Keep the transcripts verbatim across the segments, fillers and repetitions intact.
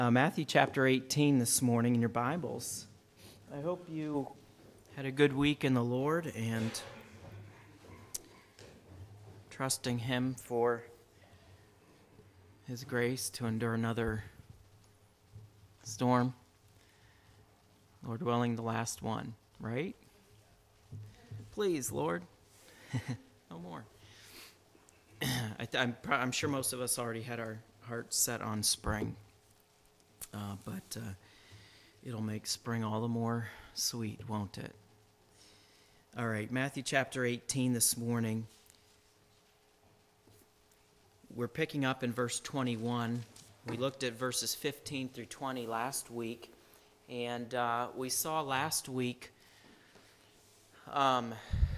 Uh, Matthew chapter eighteen this morning in your Bibles. I hope you had a good week in the Lord and trusting Him for His grace to endure another storm. Lord willing, the last one, right? Please, Lord. No more. I, I'm, I'm sure most of us already had our hearts set on spring. Uh, but uh, it'll make spring all the more sweet, won't it? All right, Matthew chapter eighteen this morning. We're picking up in verse twenty-one. We looked at verses fifteen through twenty last week, and uh, we saw last week um,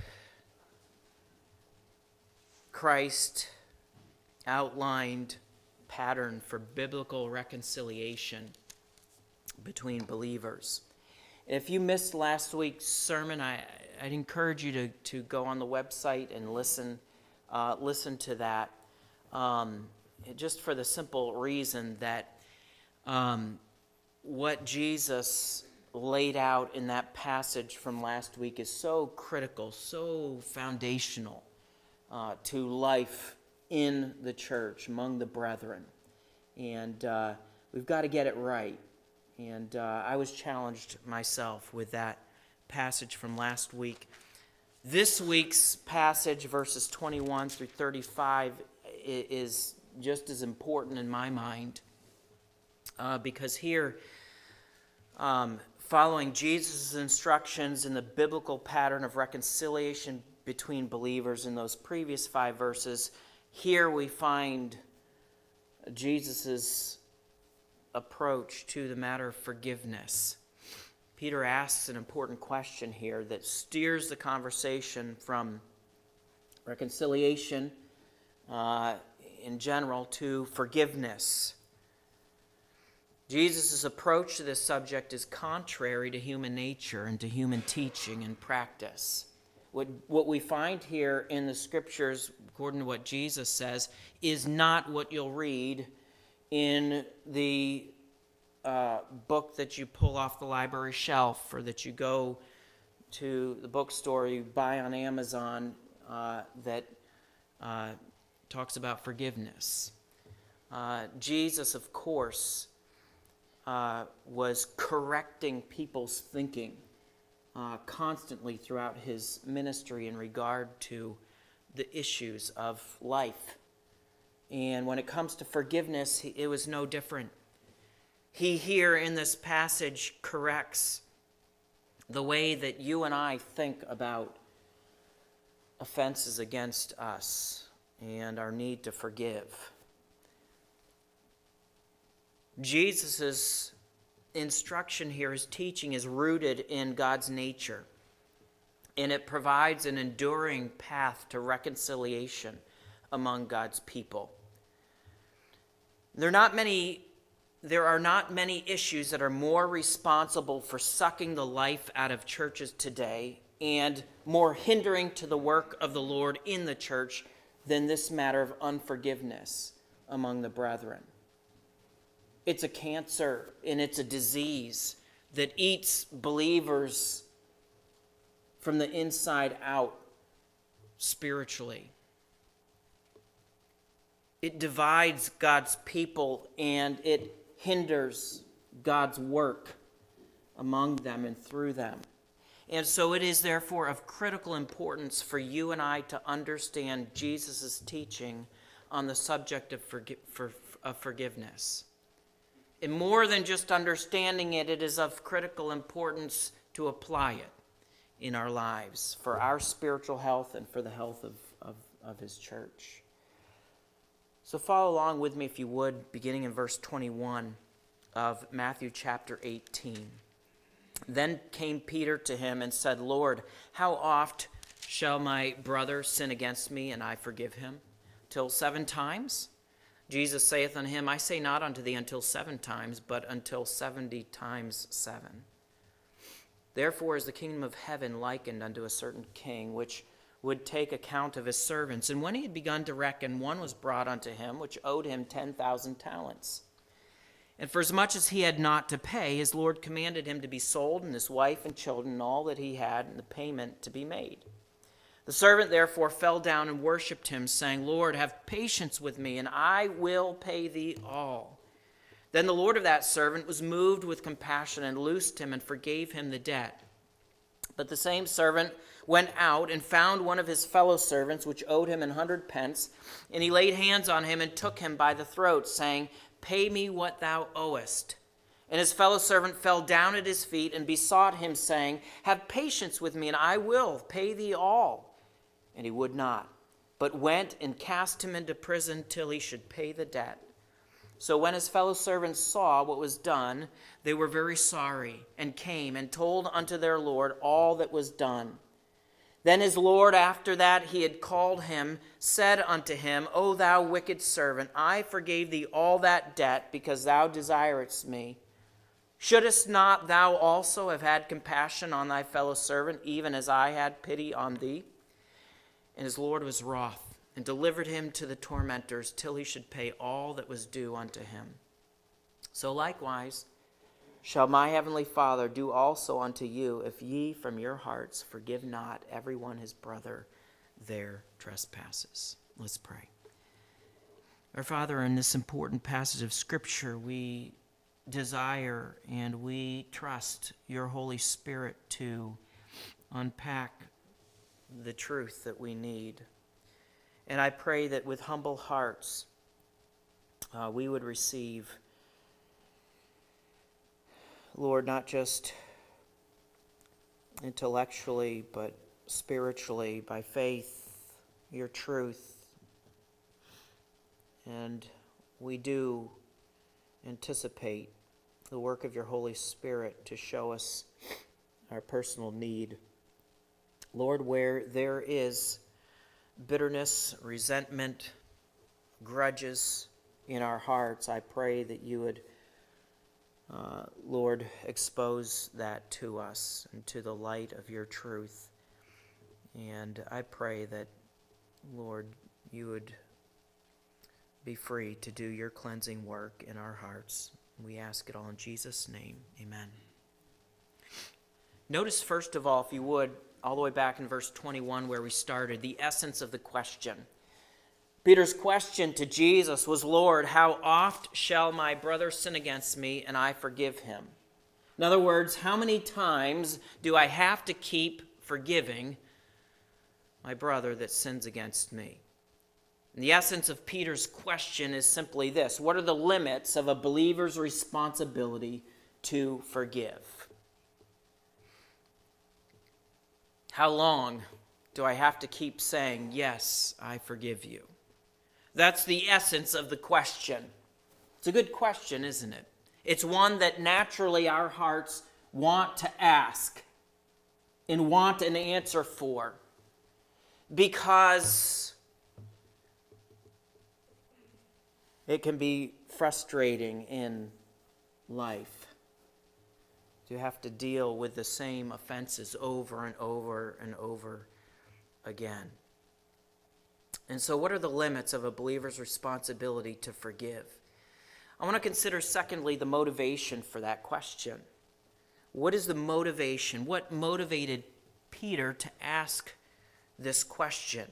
Christ outlined pattern for biblical reconciliation between believers. If you missed last week's sermon, I, I'd encourage you to, to go on the website and listen uh, listen to that, um, just for the simple reason that um, what Jesus laid out in that passage from last week is so critical, so foundational uh, to life in the church, among the brethren. And uh, we've got to get it right. And uh, I was challenged myself with that passage from last week. This week's passage, verses twenty-one through thirty-five, is just as important in my mind. Uh, because here, um, following Jesus' instructions in the biblical pattern of reconciliation between believers in those previous five verses, here we find Jesus' approach to the matter of forgiveness. Peter asks an important question here that steers the conversation from reconciliation uh, in general to forgiveness. Jesus' approach to this subject is contrary to human nature and to human teaching and practice. What, what we find here in the scriptures, according to what Jesus says, is not what you'll read in the uh, book that you pull off the library shelf, or that you go to the bookstore, you buy on Amazon, uh, that uh, talks about forgiveness. Uh, Jesus, of course, uh, was correcting people's thinking Uh, constantly throughout his ministry in regard to the issues of life. And when it comes to forgiveness, it was no different. He here in this passage corrects the way that you and I think about offenses against us and our need to forgive. Jesus' instruction here, his teaching, is rooted in God's nature, and it provides an enduring path to reconciliation among God's people. There are not many, there are not many issues that are more responsible for sucking the life out of churches today and more hindering to the work of the Lord in the church than this matter of unforgiveness among the brethren. It's a cancer and it's a disease that eats believers from the inside out spiritually. It divides God's people and it hinders God's work among them and through them. And so it is therefore of critical importance for you and I to understand Jesus' teaching on the subject of, forgi- for, of forgiveness. And more than just understanding it, it is of critical importance to apply it in our lives for our spiritual health and for the health of, of, of his church. So follow along with me, if you would, beginning in verse twenty-one of Matthew chapter eighteen. Then came Peter to him and said, Lord, how oft shall my brother sin against me, and I forgive him? Till seven times? Jesus saith unto him, I say not unto thee until seven times, but until seventy times seven. Therefore is the kingdom of heaven likened unto a certain king, which would take account of his servants. And when he had begun to reckon, one was brought unto him, which owed him ten thousand talents. And for as much as he had not to pay, his Lord commanded him to be sold, and his wife and children, and all that he had, and the payment to be made. The servant therefore fell down and worshipped him, saying, Lord, have patience with me, and I will pay thee all. Then the Lord of that servant was moved with compassion, and loosed him, and forgave him the debt. But the same servant went out and found one of his fellow servants, which owed him an hundred pence, and he laid hands on him and took him by the throat, saying, Pay me what thou owest. And his fellow servant fell down at his feet and besought him, saying, Have patience with me, and I will pay thee all. And he would not, but went and cast him into prison till he should pay the debt. So when his fellow servants saw what was done, they were very sorry, and came and told unto their Lord all that was done. Then his Lord, after that he had called him, said unto him, O thou wicked servant, I forgave thee all that debt, because thou desiredst me. Shouldest not thou also have had compassion on thy fellow servant, even as I had pity on thee? And his Lord was wroth, and delivered him to the tormentors, till he should pay all that was due unto him. So likewise shall my heavenly Father do also unto you, if ye from your hearts forgive not every one his brother their trespasses. Let's pray. Our Father, in this important passage of Scripture, we desire and we trust your Holy Spirit to unpack the truth that we need. And I pray that with humble hearts, uh, we would receive, Lord, not just intellectually, but spiritually, by faith, your truth. And we do anticipate the work of your Holy Spirit to show us our personal need. Lord, where there is bitterness, resentment, grudges in our hearts, I pray that you would, uh, Lord, expose that to us and to the light of your truth. And I pray that, Lord, you would be free to do your cleansing work in our hearts. We ask it all in Jesus' name. Amen. Notice, first of all, if you would, all the way back in verse twenty-one where we started, the essence of the question. Peter's question to Jesus was, Lord, how oft shall my brother sin against me and I forgive him? In other words, how many times do I have to keep forgiving my brother that sins against me? And the essence of Peter's question is simply this: what are the limits of a believer's responsibility to forgive? How long do I have to keep saying, yes, I forgive you? That's the essence of the question. It's a good question, isn't it? It's one that naturally our hearts want to ask and want an answer for, because it can be frustrating in life to have to deal with the same offenses over and over and over again. And so what are the limits of a believer's responsibility to forgive? I want to consider, secondly, the motivation for that question. What is the motivation? What motivated Peter to ask this question?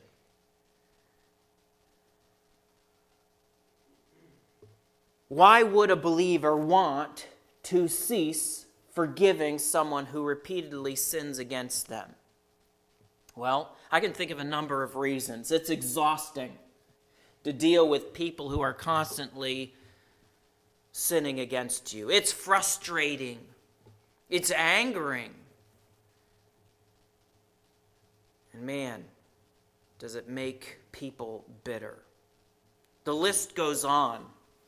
Why would a believer want to cease forgiving someone who repeatedly sins against them? Well, I can think of a number of reasons. It's exhausting to deal with people who are constantly sinning against you. It's frustrating. It's angering. And man, does it make people bitter. The list goes on.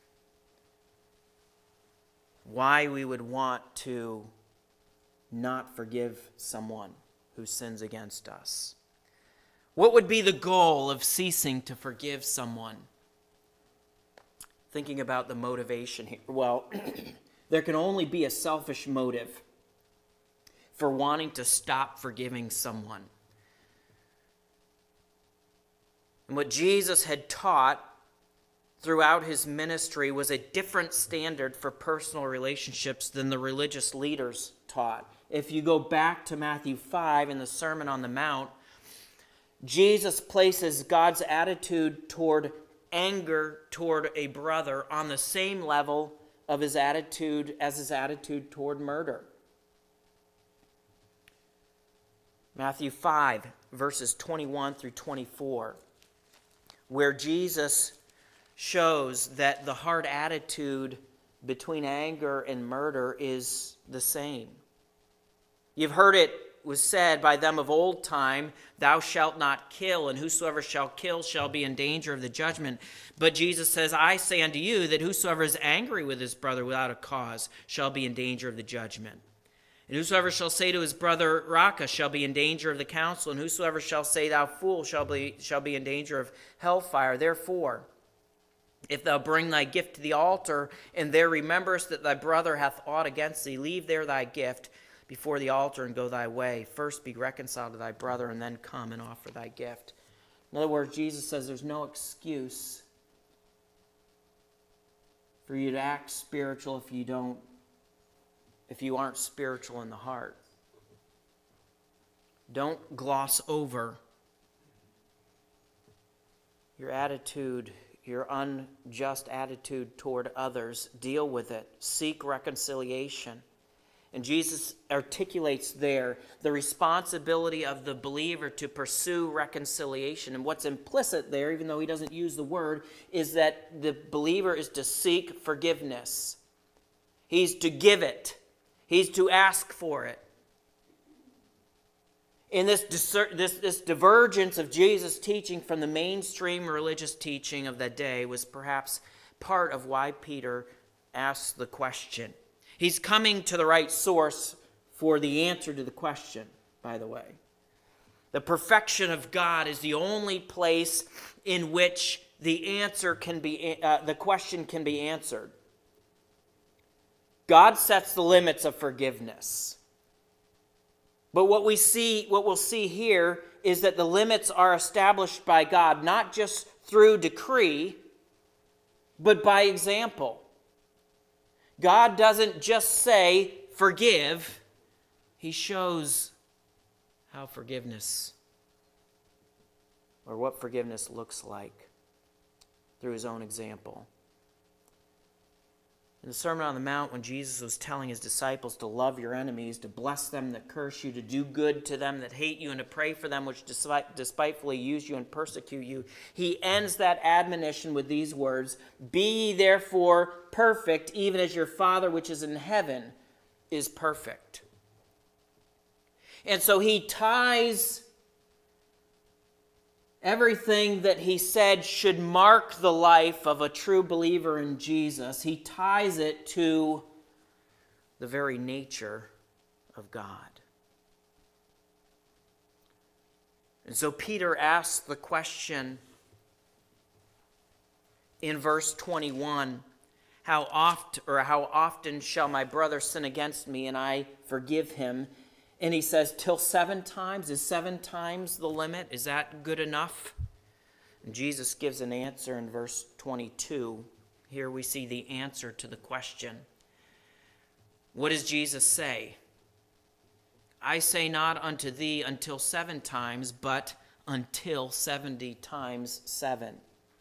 Why we would want to not forgive someone who sins against us. What would be the goal of ceasing to forgive someone? Thinking about the motivation here. Well, there can only be a selfish motive for wanting to stop forgiving someone. And what Jesus had taught throughout his ministry was a different standard for personal relationships than the religious leaders taught. If you go back to Matthew five in the Sermon on the Mount, Jesus places God's attitude toward anger toward a brother on the same level of his attitude as his attitude toward murder. Matthew five, verses twenty-one through twenty-four, where Jesus shows that the heart attitude between anger and murder is the same. You've heard it was said by them of old time, thou shalt not kill, and whosoever shall kill shall be in danger of the judgment. But Jesus says, I say unto you that whosoever is angry with his brother without a cause shall be in danger of the judgment. And whosoever shall say to his brother, Raca, shall be in danger of the council, and whosoever shall say, thou fool, shall be, shall be in danger of hellfire. Therefore, if thou bring thy gift to the altar, and there rememberest that thy brother hath aught against thee, leave there thy gift before the altar and go thy way. First be reconciled to thy brother, and then come and offer thy gift. In other words, Jesus says there's no excuse for you to act spiritual if you don't, if you aren't spiritual in the heart. Don't gloss over your attitude, your unjust attitude toward others. Deal with it. Seek reconciliation. And Jesus articulates there the responsibility of the believer to pursue reconciliation. And what's implicit there, even though he doesn't use the word, is that the believer is to seek forgiveness. He's to give it. He's to ask for it. In this, this, this divergence of Jesus' teaching from the mainstream religious teaching of that day was perhaps part of why Peter asked the question. He's coming to the right source for the answer to the question, by the way. The perfection of God is the only place in which the answer can be, uh, the question can be answered. God sets the limits of forgiveness. But what we see, what we'll see here is that the limits are established by God, not just through decree, but by example. God doesn't just say, forgive. He shows how forgiveness, or what forgiveness looks like through his own example. In the Sermon on the Mount, when Jesus was telling his disciples to love your enemies, to bless them that curse you, to do good to them that hate you, and to pray for them which despitefully use you and persecute you, he ends that admonition with these words, be ye therefore perfect, even as your Father which is in heaven is perfect. And so he ties everything that he said should mark the life of a true believer in Jesus, he ties it to the very nature of God. And so Peter asks the question in verse twenty-one, how oft or how often shall my brother sin against me and I forgive him? And he says, till seven times. Is seven times the limit? Is that good enough? And Jesus gives an answer in verse twenty-two. Here we see the answer to the question. What does Jesus say? I say not unto thee until seven times, but until seventy times seven.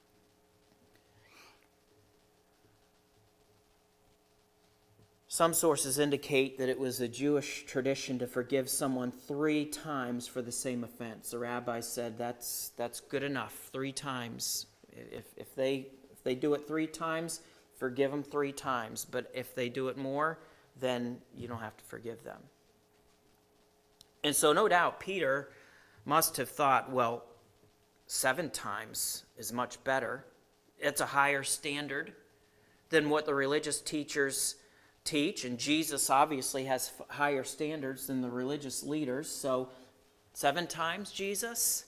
Some sources indicate that it was a Jewish tradition to forgive someone three times for the same offense. The rabbi said that's that's good enough, three times. If if they if they do it three times, forgive them three times. But if they do it more, then you don't have to forgive them. And so no doubt Peter must have thought, well, seven times is much better. It's a higher standard than what the religious teachers teach, and Jesus obviously has higher standards than the religious leaders. So seven times, Jesus?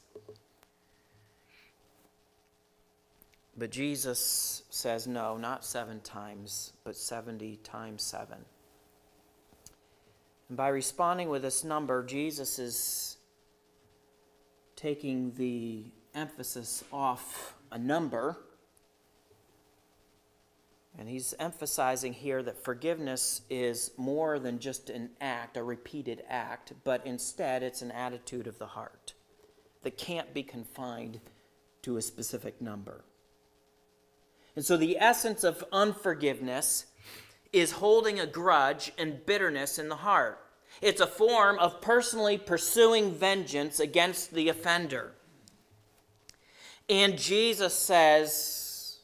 But Jesus says no, not seven times, but seventy times seven. And by responding with this number, Jesus is taking the emphasis off a number And he's emphasizing here that forgiveness is more than just an act, a repeated act, but instead it's an attitude of the heart that can't be confined to a specific number. And so the essence of unforgiveness is holding a grudge and bitterness in the heart. It's a form of personally pursuing vengeance against the offender. And Jesus says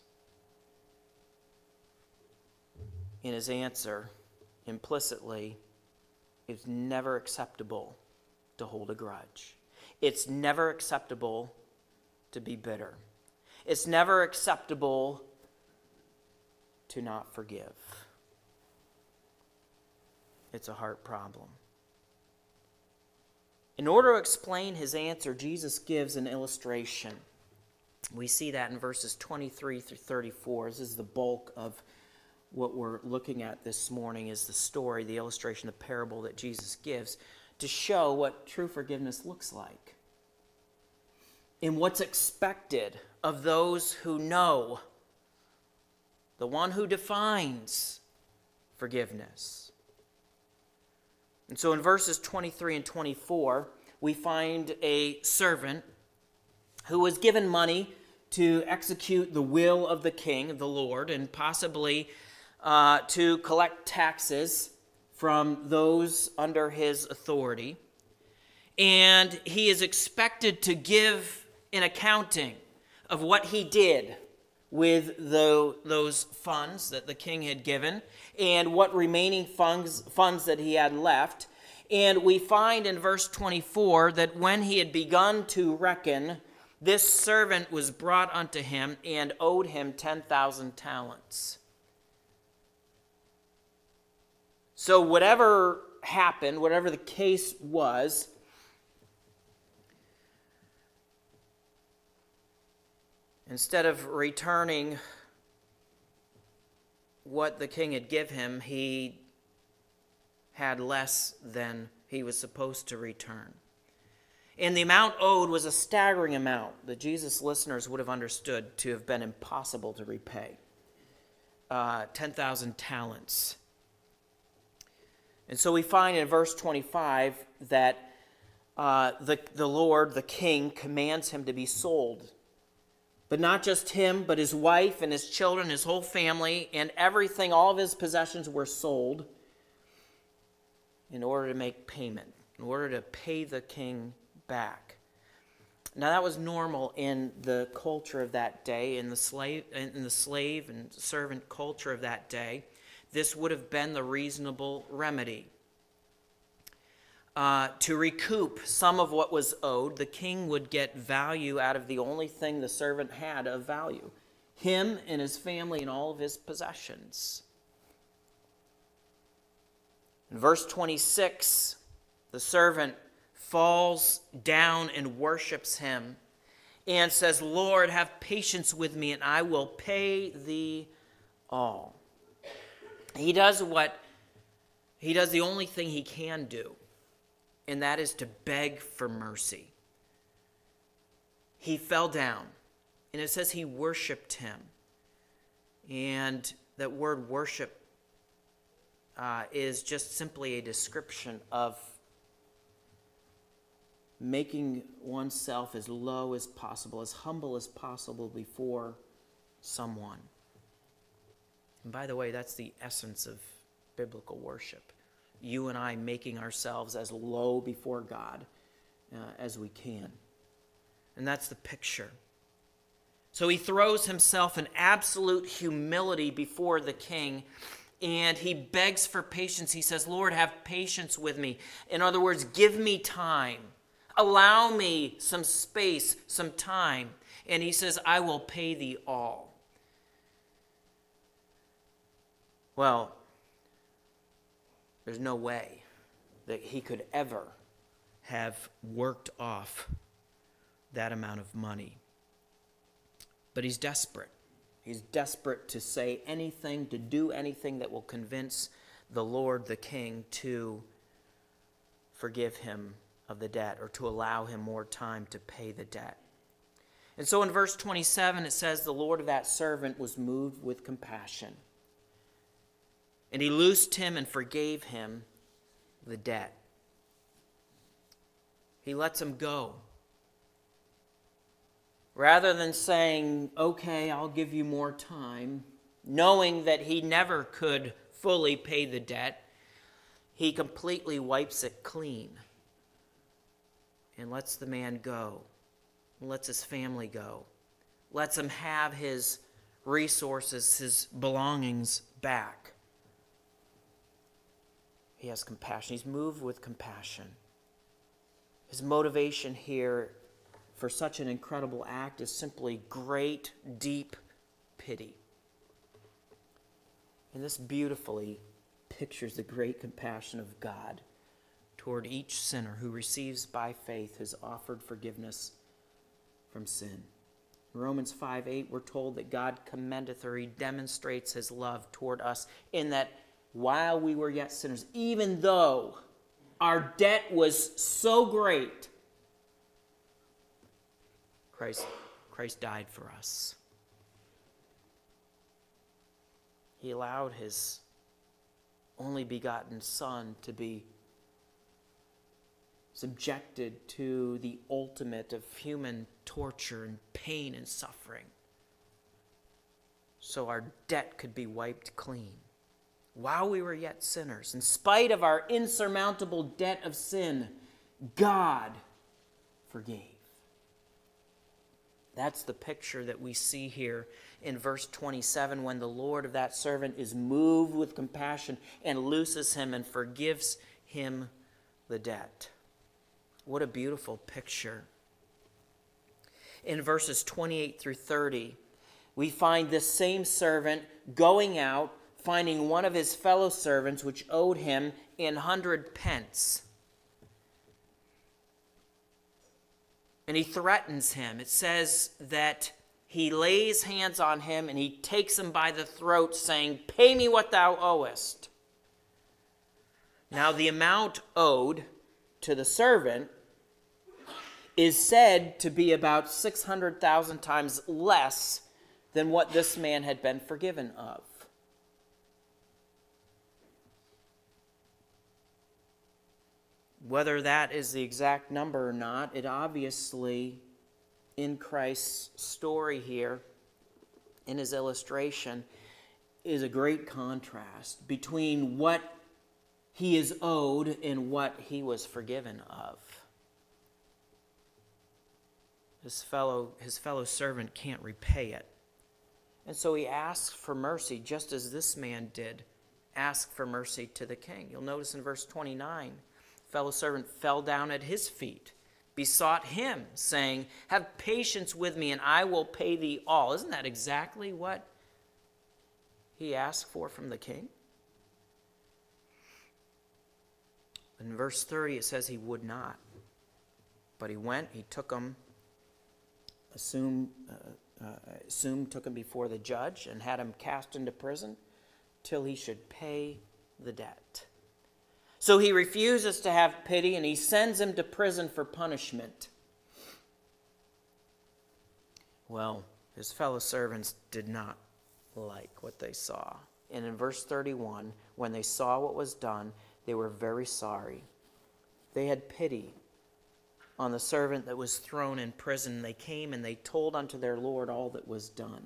in his answer, implicitly, it's never acceptable to hold a grudge. It's never acceptable to be bitter. It's never acceptable to not forgive. It's a heart problem. In order to explain his answer, Jesus gives an illustration. We see that in verses twenty-three through thirty-four. This is the bulk of what we're looking at this morning, is the story, the illustration, the parable that Jesus gives to show what true forgiveness looks like and what's expected of those who know, the one who defines forgiveness. And so in verses twenty-three and twenty-four, we find a servant who was given money to execute the will of the king, the Lord, and possibly uh, to collect taxes from those under his authority. And he is expected to give an accounting of what he did with the, those funds that the king had given and what remaining funds, funds that he had left. And we find in verse twenty-four that when he had begun to reckon, this servant was brought unto him and owed him ten thousand talents. So whatever happened, whatever the case was, instead of returning what the king had given him, he had less than he was supposed to return. And the amount owed was a staggering amount that Jesus' listeners would have understood to have been impossible to repay. Uh, ten thousand talents. And so we find in verse twenty-five that uh, the, the Lord, the king, commands him to be sold. But not just him, but his wife and his children, his whole family, and everything, all of his possessions were sold in order to make payment, in order to pay the king back. Now that was normal in the culture of that day, in the slave, in the slave and servant culture of that day. This would have been the reasonable remedy. Uh, to recoup some of what was owed, the king would get value out of the only thing the servant had of value, him and his family and all of his possessions. In verse twenty-six, the servant falls down and worships him and says, Lord, have patience with me and I will pay thee all. He does what, he does the only thing he can do, and that is to beg for mercy. He fell down, and it says he worshiped him. And that word worship uh, is just simply a description of making oneself as low as possible, as humble as possible before someone. And by the way, that's the essence of biblical worship. You and I making ourselves as low before God uh, as we can. And that's the picture. So he throws himself in absolute humility before the king, and he begs for patience. He says, Lord, have patience with me. In other words, give me time. Allow me some space, some time. And he says, I will pay thee all. Well, there's no way that he could ever have worked off that amount of money. But he's desperate. He's desperate to say anything, to do anything that will convince the Lord, the king, to forgive him of the debt or to allow him more time to pay the debt. And so in verse twenty-seven, it says, the Lord of that servant was moved with compassion. And he loosed him and forgave him the debt. He lets him go. Rather than saying, okay, I'll give you more time, knowing that he never could fully pay the debt, he completely wipes it clean and lets the man go, and lets his family go, lets him have his resources, his belongings back. He has compassion. He's moved with compassion. His motivation here for such an incredible act is simply great, deep pity. And this beautifully pictures the great compassion of God toward each sinner who receives by faith his offered forgiveness from sin. In Romans five eight, we're told that God commendeth, or he demonstrates his love toward us in that while we were yet sinners, even though our debt was so great, Christ, Christ died for us. He allowed his only begotten Son to be subjected to the ultimate of human torture and pain and suffering, so our debt could be wiped clean. While we were yet sinners, in spite of our insurmountable debt of sin, God forgave. That's the picture that we see here in verse twenty-seven, when the Lord of that servant is moved with compassion and looses him and forgives him the debt. What a beautiful picture. In verses twenty-eight through thirty, we find this same servant going out, finding one of his fellow servants which owed him an hundred pence. And he threatens him. It says that he lays hands on him and he takes him by the throat, saying, "Pay me what thou owest." Now the amount owed to the servant is said to be about six hundred thousand times less than what this man had been forgiven of. Whether that is the exact number or not, it obviously, in Christ's story here, in his illustration, is a great contrast between what he is owed and what he was forgiven of. His fellow, his fellow servant can't repay it. And so he asks for mercy, just as this man did ask for mercy to the king. You'll notice in verse twenty-nine, fellow servant fell down at his feet, besought him, saying, "Have patience with me, and I will pay thee all." Isn't that exactly what he asked for from the king? In verse thirty, it says he would not. But he went, he took him, assumed, uh, uh, assumed took him before the judge, and had him cast into prison till he should pay the debt. So he refuses to have pity, and he sends him to prison for punishment. Well, his fellow servants did not like what they saw. And in verse thirty-one, when they saw what was done, they were very sorry. They had pity on the servant that was thrown in prison. They came and they told unto their Lord all that was done.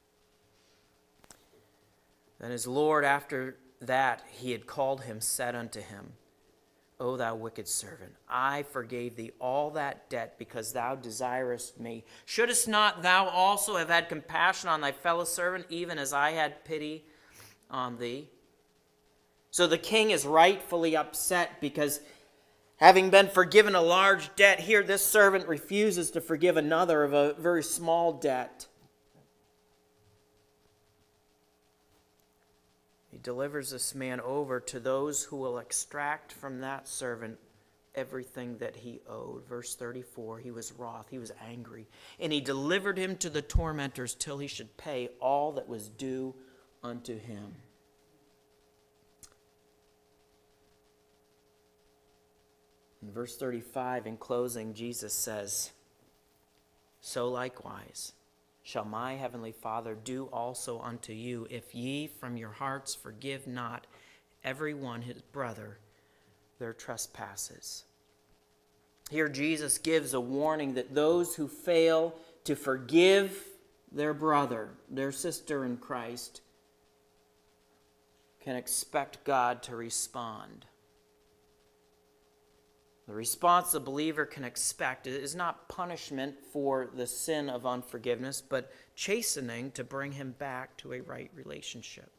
Then his Lord, after that he had called him, said unto him, "O thou wicked servant, I forgave thee all that debt because thou desirest me. Shouldest not thou also have had compassion on thy fellow servant, even as I had pity on thee?" So the king is rightfully upset because, having been forgiven a large debt, here this servant refuses to forgive another of a very small debt. He delivers this man over to those who will extract from that servant everything that he owed. Verse thirty-four, he was wroth, he was angry, and he delivered him to the tormentors till he should pay all that was due unto him. In verse thirty-five, in closing, Jesus says, "So likewise shall my heavenly Father do also unto you, if ye from your hearts forgive not every one his brother their trespasses. Here Jesus gives a warning that those who fail to forgive their brother, their sister in Christ, can expect God to respond. The response the believer can expect is not punishment for the sin of unforgiveness, but chastening to bring him back to a right relationship.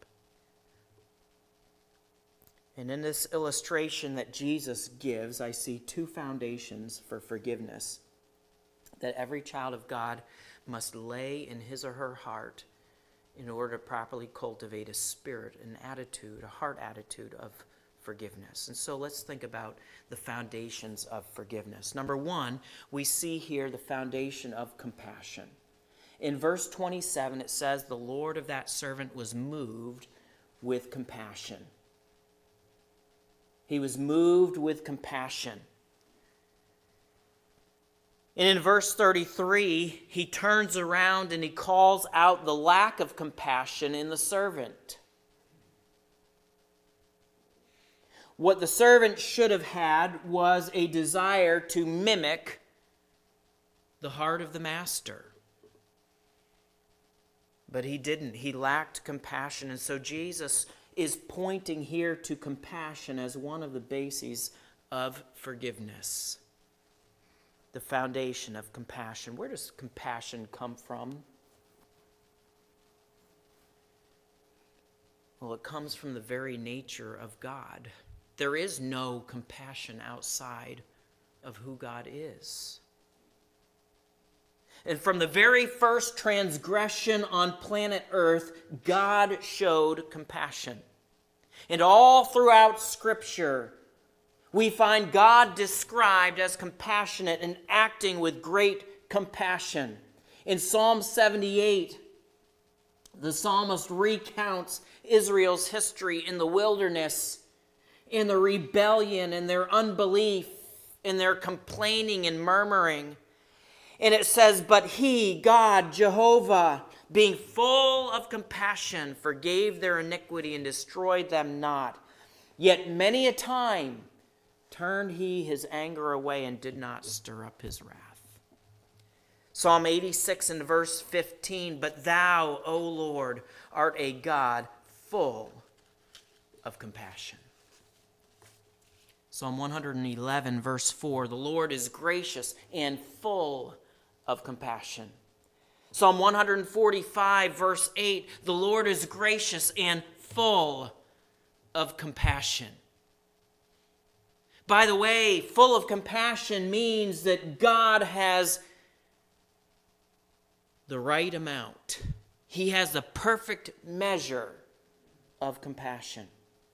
And in this illustration that Jesus gives, I see two foundations for forgiveness that every child of God must lay in his or her heart in order to properly cultivate a spirit, an attitude, a heart attitude of forgiveness. And so let's think about the foundations of forgiveness. Number one, we see here the foundation of compassion. In verse twenty-seven, it says, the Lord of that servant was moved with compassion. He was moved with compassion. And in verse thirty-three, he turns around and he calls out the lack of compassion in the servant. What the servant should have had was a desire to mimic the heart of the master. But he didn't. He lacked compassion. And so Jesus is pointing here to compassion as one of the bases of forgiveness. The foundation of compassion. Where does compassion come from? Well, it comes from the very nature of God. There is no compassion outside of who God is. And from the very first transgression on planet Earth, God showed compassion. And all throughout Scripture, we find God described as compassionate and acting with great compassion. In Psalm seventy-eight, the psalmist recounts Israel's history in the wilderness, in the rebellion, in their unbelief, in their complaining and murmuring. And it says, but he, God, Jehovah, being full of compassion, forgave their iniquity and destroyed them not. Yet many a time turned he his anger away and did not stir up his wrath. Psalm eighty-six and verse fifteen, but thou, O Lord, art a God full of compassion. Psalm one eleven, verse four, the Lord is gracious and full of compassion. Psalm one forty-five, verse eight, the Lord is gracious and full of compassion. By the way, full of compassion means that God has the right amount. He has the perfect measure of compassion.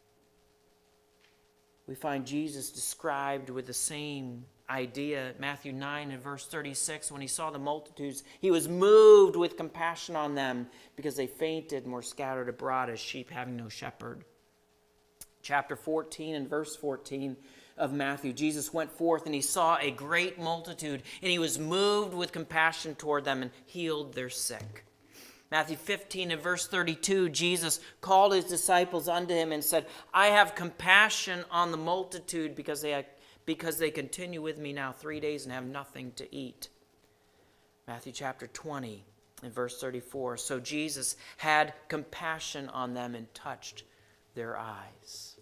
We find Jesus described with the same idea. Matthew nine and verse thirty-six, when he saw the multitudes, he was moved with compassion on them because they fainted and were scattered abroad as sheep having no shepherd. Chapter fourteen and verse fourteen of Matthew, Jesus went forth and he saw a great multitude and he was moved with compassion toward them and healed their sick. Matthew fifteen and verse thirty-two, Jesus called his disciples unto him and said, I have compassion on the multitude because they, because they continue with me now three days and have nothing to eat. Matthew chapter twenty and verse thirty-four, so Jesus had compassion on them and touched their eyes.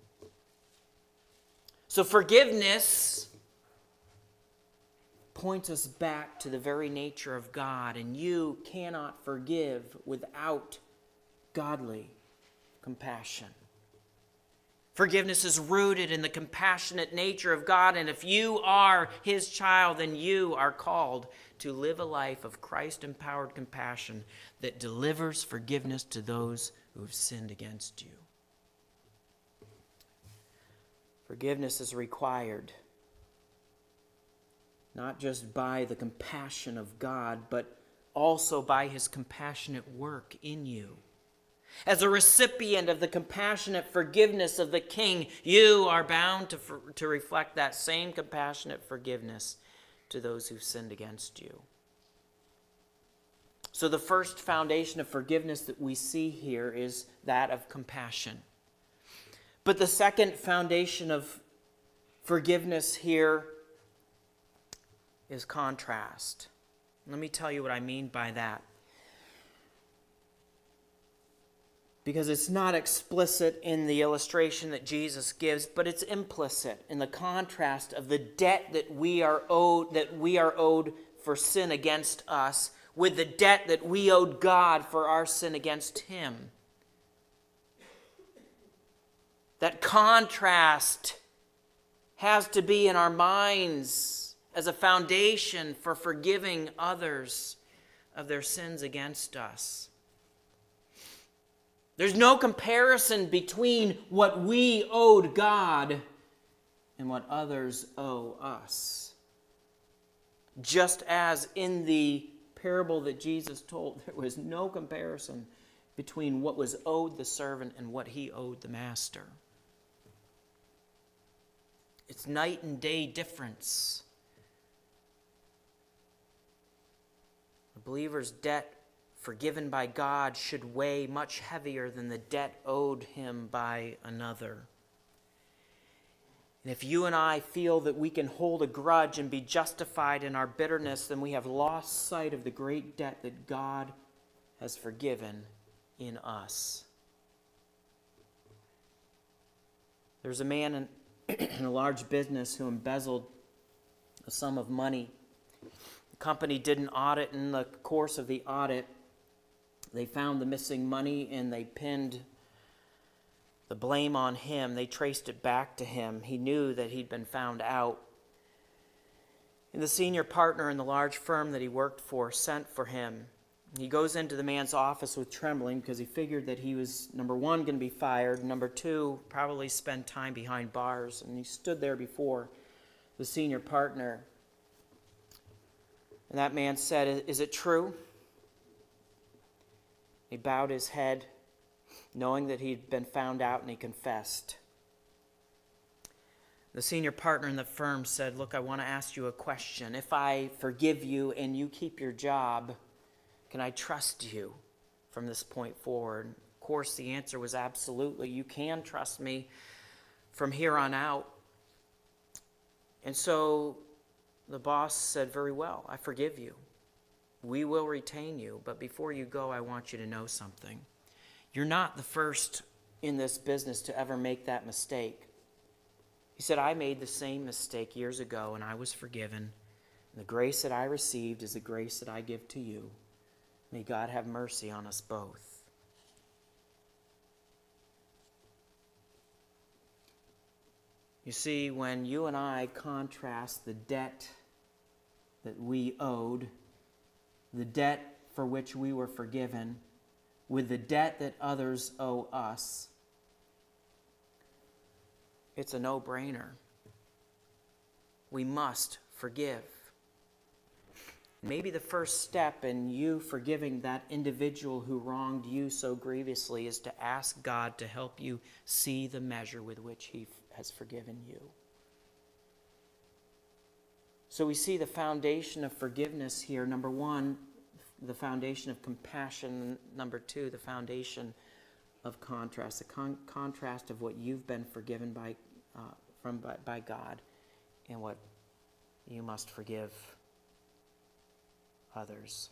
So forgiveness points us back to the very nature of God, and you cannot forgive without godly compassion. Forgiveness is rooted in the compassionate nature of God, and if you are his child, then you are called to live a life of Christ-empowered compassion that delivers forgiveness to those who have sinned against you. Forgiveness is required not just by the compassion of God, but also by his compassionate work in you. As a recipient of the compassionate forgiveness of the King, you are bound to, to reflect that same compassionate forgiveness to those who've sinned against you. So the first foundation of forgiveness that we see here is that of compassion. But the second foundation of forgiveness here is contrast. Let me tell you what I mean by that. Because it's not explicit in the illustration that Jesus gives, but it's implicit in the contrast of the debt that we are owed, that we are owed for sin against us, with the debt that we owed God for our sin against him. That contrast has to be in our minds as a foundation for forgiving others of their sins against us. There's no comparison between what we owed God and what others owe us. Just as in the parable that Jesus told, there was no comparison between what was owed the servant and what he owed the master. It's night and day difference. The believer's debt forgiven by God should weigh much heavier than the debt owed him by another. And if you and I feel that we can hold a grudge and be justified in our bitterness, then we have lost sight of the great debt that God has forgiven in us. There's a man in, in a large business who embezzled a sum of money. The company did an audit. In the course of the audit, they found the missing money and they pinned the blame on him. They traced it back to him. He knew that he'd been found out. And the senior partner in the large firm that he worked for sent for him. He goes into the man's office with trembling because he figured that he was, number one, going to be fired, number two, probably spend time behind bars. And he stood there before the senior partner. And that man said, "Is it true?" He bowed his head, knowing that he'd been found out, and he confessed. The senior partner in the firm said, "Look, I want to ask you a question. If I forgive you and you keep your job, can I trust you from this point forward?" Of course, the answer was absolutely. You can trust me from here on out. And so the boss said, "Very well, I forgive you. We will retain you, but before you go, I want you to know something. You're not the first in this business to ever make that mistake." He said, "I made the same mistake years ago, and I was forgiven. And the grace that I received is the grace that I give to you. May God have mercy on us both." You see, when you and I contrast the debt that we owed, the debt for which we were forgiven, with the debt that others owe us, it's a no-brainer. We must forgive. Maybe the first step in you forgiving that individual who wronged you so grievously is to ask God to help you see the measure with which he has forgiven you. So we see the foundation of forgiveness here. Number one, the foundation of compassion. Number two, the foundation of contrast. The con- contrast of what you've been forgiven by, uh, from by, by God and what you must forgive others.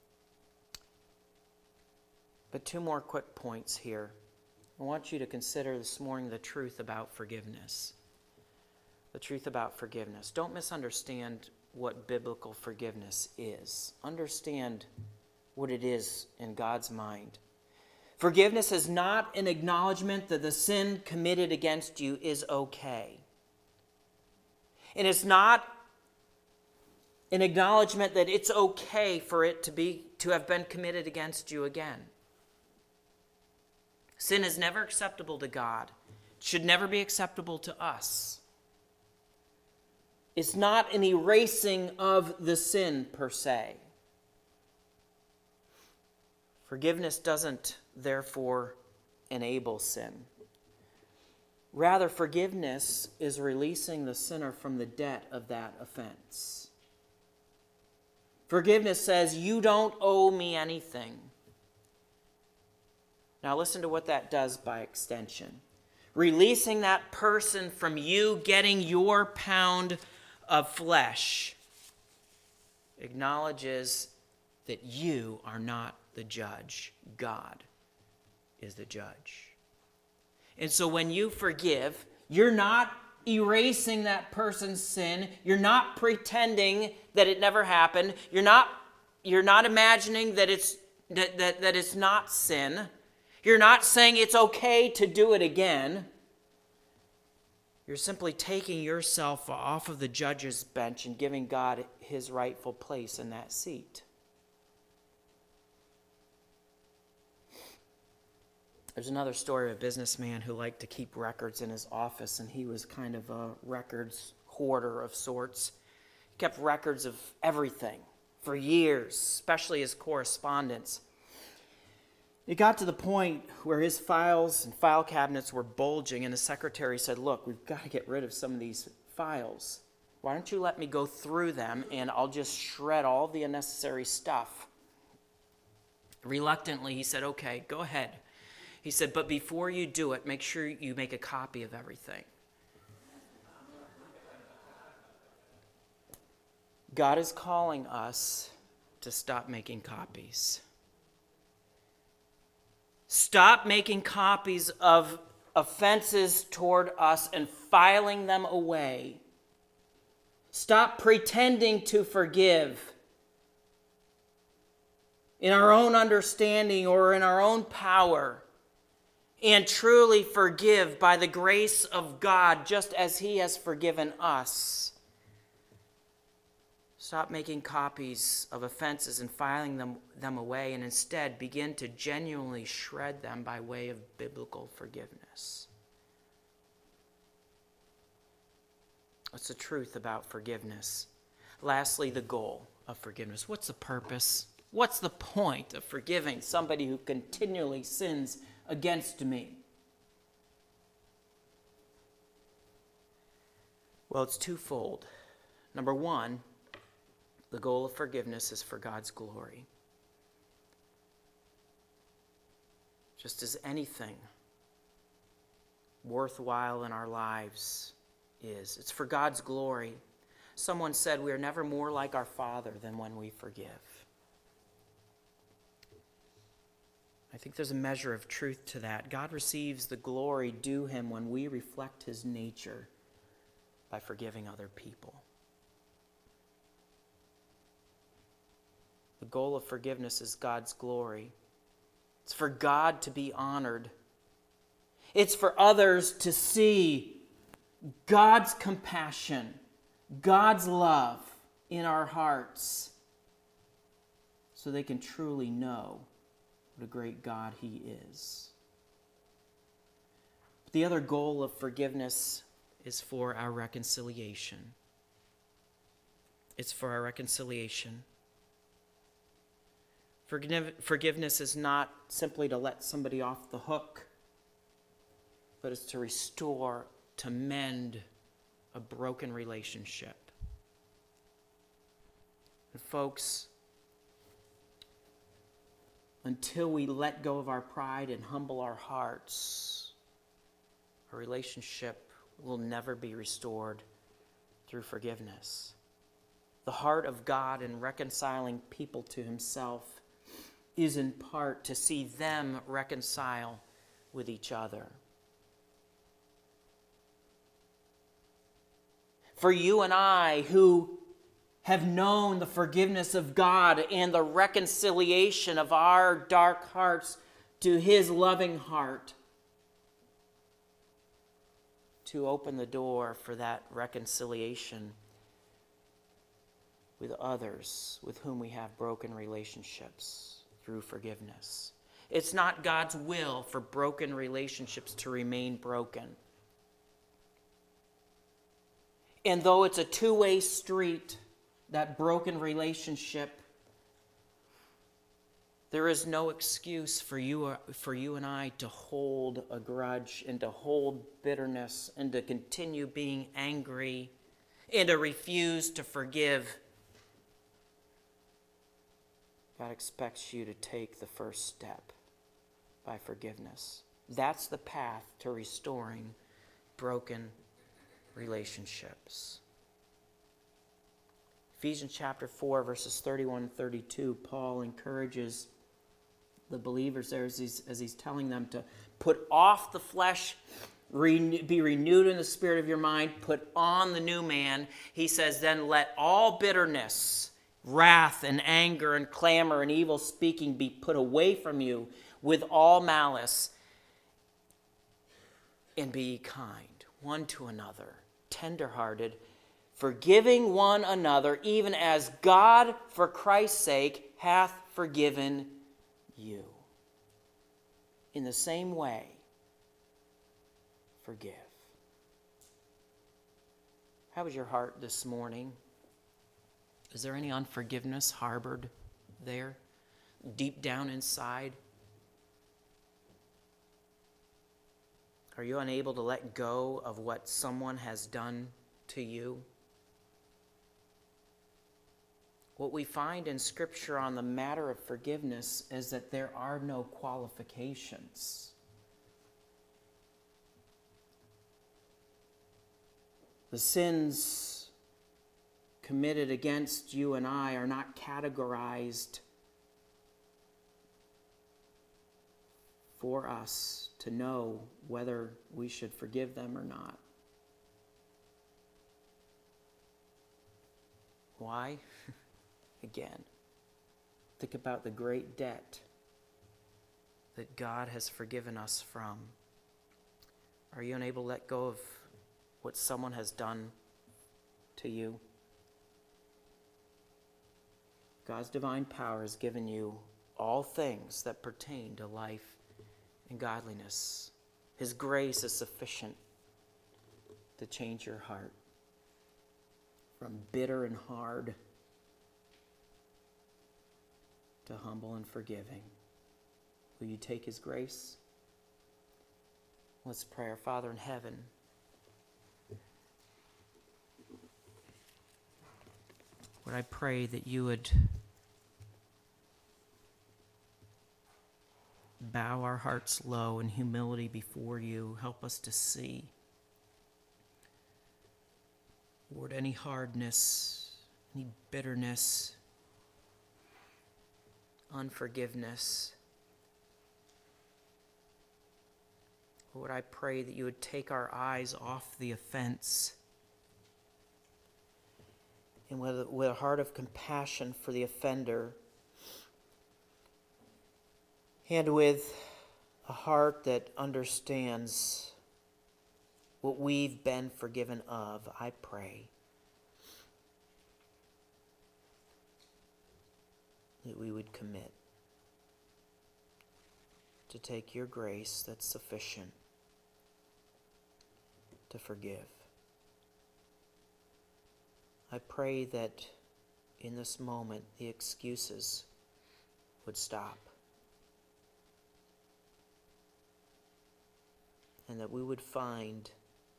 But two more quick points here. I want you to consider this morning the truth about forgiveness. The truth about forgiveness. Don't misunderstand what biblical forgiveness is. Understand what it is in God's mind. Forgiveness is not an acknowledgement that the sin committed against you is okay. And it's not an acknowledgement that it's okay for it to be to have been committed against you again. Sin is never acceptable to God. It should never be acceptable to us. It's not an erasing of the sin per se. Forgiveness doesn't, therefore, enable sin. Rather, forgiveness is releasing the sinner from the debt of that offense. Forgiveness says, you don't owe me anything. Now listen to what that does by extension. Releasing that person from you getting your pound of flesh acknowledges that you are not the judge. God is the judge. And so when you forgive, you're not erasing that person's sin. You're not pretending that it never happened. You're not, you're not imagining that it's, that, that, that it's not sin. You're not saying it's okay to do it again. You're simply taking yourself off of the judge's bench and giving God his rightful place in that seat. There's another story of a businessman who liked to keep records in his office, and he was kind of a records hoarder of sorts. He kept records of everything for years, especially his correspondence. It got to the point where his files and file cabinets were bulging, and the secretary said, look, we've got to get rid of some of these files. Why don't you let me go through them, and I'll just shred all the unnecessary stuff. Reluctantly, he said, okay, go ahead. He said, but before you do it, make sure you make a copy of everything. God is calling us to stop making copies. Stop making copies of offenses toward us and filing them away. Stop pretending to forgive in our own understanding or in our own power, and truly forgive by the grace of God just as he has forgiven us. Stop making copies of offenses and filing them, them away, and instead begin to genuinely shred them by way of biblical forgiveness. That's the truth about forgiveness. Lastly, the goal of forgiveness. What's the purpose? What's the point of forgiving somebody who continually sins against me? Well, it's twofold. Number one, the goal of forgiveness is for God's glory. Just as anything worthwhile in our lives is. It's for God's glory. Someone said we are never more like our Father than when we forgive. I think there's a measure of truth to that. God receives the glory due him when we reflect his nature by forgiving other people. The goal of forgiveness is God's glory. It's for God to be honored. It's for others to see God's compassion, God's love in our hearts, so they can truly know what a great God he is. The other goal of forgiveness is for our reconciliation. It's for our reconciliation. Forgive, forgiveness is not simply to let somebody off the hook, but it's to restore, to mend a broken relationship. And folks, until we let go of our pride and humble our hearts, our relationship will never be restored through forgiveness. The heart of God in reconciling people to himself is in part to see them reconcile with each other. For you and I, who have known the forgiveness of God and the reconciliation of our dark hearts to his loving heart, to open the door for that reconciliation with others with whom we have broken relationships through forgiveness. It's not God's will for broken relationships to remain broken. And though it's a two-way street, that broken relationship, there is no excuse for you, for you and I to hold a grudge and to hold bitterness and to continue being angry and to refuse to forgive. God expects you to take the first step by forgiveness. That's the path to restoring broken relationships. Ephesians chapter four, verses thirty-one and thirty-two, Paul encourages the believers there as he's, as he's telling them to put off the flesh, renew, be renewed in the spirit of your mind, put on the new man. He says, then let all bitterness, wrath and anger and clamor and evil speaking be put away from you with all malice, and be kind one to another, tenderhearted, forgiving one another, even as God, for Christ's sake, hath forgiven you. In the same way, forgive. How is your heart this morning? Is there any unforgiveness harbored there, deep down inside? Are you unable to let go of what someone has done to you? What we find in Scripture on the matter of forgiveness is that there are no qualifications. The sins committed against you and I are not categorized for us to know whether we should forgive them or not. Why? Again, think about the great debt that God has forgiven us from. Are you unable to let go of what someone has done to you? God's divine power has given you all things that pertain to life and godliness. His grace is sufficient to change your heart from bitter and hard to humble and forgiving. Will you take his grace? Let's pray. Our Father in heaven, Lord, I pray that you would bow our hearts low in humility before you. Help us to see, Lord, any hardness, any bitterness, unforgiveness. Lord, I pray that you would take our eyes off the offense, and with, with a heart of compassion for the offender, and with a heart that understands what we've been forgiven of, I pray that we would commit to take your grace that's sufficient to forgive. I pray that in this moment the excuses would stop, and that we would find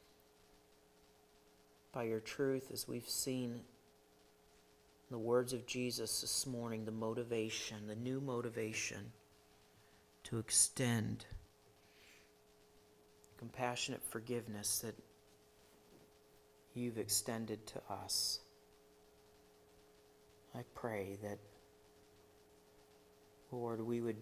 by your truth, as we've seen the words of Jesus this morning, the motivation, the new motivation to extend compassionate forgiveness that you've extended to us. I pray that, Lord, we would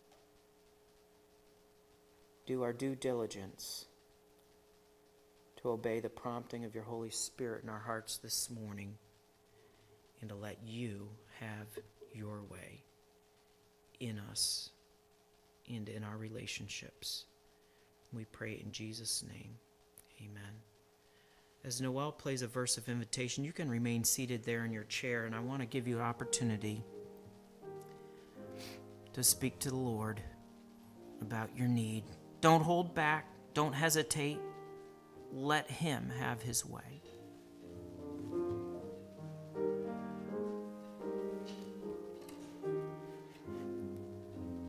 do our due diligence to obey the prompting of your Holy Spirit in our hearts this morning, and to let you have your way in us and in our relationships. We pray in Jesus' name. Amen. As Noel plays a verse of invitation, you can remain seated there in your chair, and I want to give you an opportunity to speak to the Lord about your need. Don't hold back. Don't hesitate. Let him have his way.